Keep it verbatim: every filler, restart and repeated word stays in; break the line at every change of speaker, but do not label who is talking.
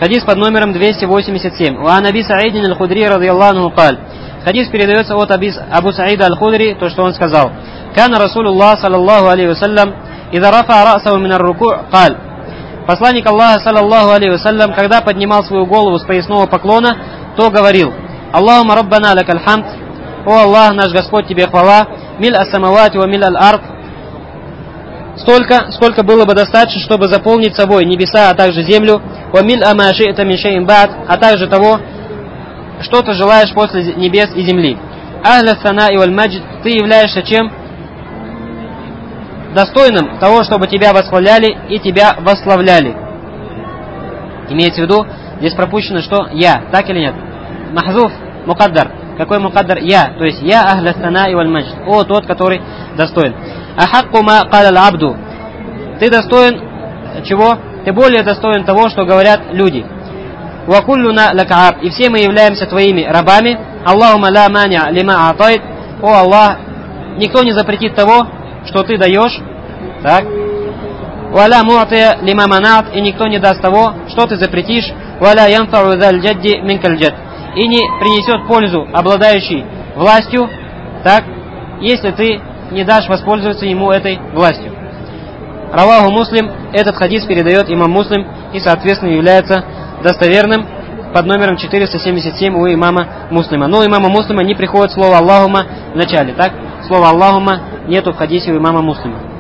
Хадис под номером двести восемьдесят семь. «Ва Наби Саидин аль-Худри радийаллаху анху каль». Хадис передается от Абу Саида аль-Худри, то, что он сказал. «Кана Расулуллах саллаллаху алейхи вассалям, иза рафа расаху мин ар-руку' каль». Посланник Аллаха саллаллаху алейхи вассалям, когда поднимал свою голову с поясного поклона, то говорил: «Аллахума раббана лакаль хамд». «О Аллах, наш Господь, тебе хвала, миль ас-самавати ва миль аль-ард». Столько, сколько было бы достаточно, чтобы заполнить собой небеса, а также землю. «Ва миль ама ши'та мин шей'ин ба'д», а также того, что ты желаешь после небес и земли. «Ахля сана и валь маджид», ты являешься чем? Достойным того, чтобы тебя восхваляли и тебя восславляли. Имеется в виду, здесь пропущено, что я, так или нет? Махзуф, мукаддар. Какой мукаддар? Я, то есть я ахля сана и валь маджид. О, тот, который достоин. Ахакку ма калал абду, ты достоин чего? Ты более достоин того, что говорят люди. Вакуллюна лакааб, и все мы являемся твоими рабами. Аллахума ла маня лима атайт, о Аллах, никто не запретит того, что ты даешь, так? Валя муатия лима манат, и никто не даст того, что ты запретишь. Валя янфау заль джадди минкаль джад, и не принесет пользу обладающий властью, так, если ты не дашь воспользоваться ему этой властью. Раваху Муслим, этот хадис передает имам Муслим и, соответственно, является достоверным под номером четыреста семьдесят семь у имама Муслима. Но у имама Муслима не приходит слово Аллахума в начале, так? Слово Аллахума нету в хадисе у имама Муслима.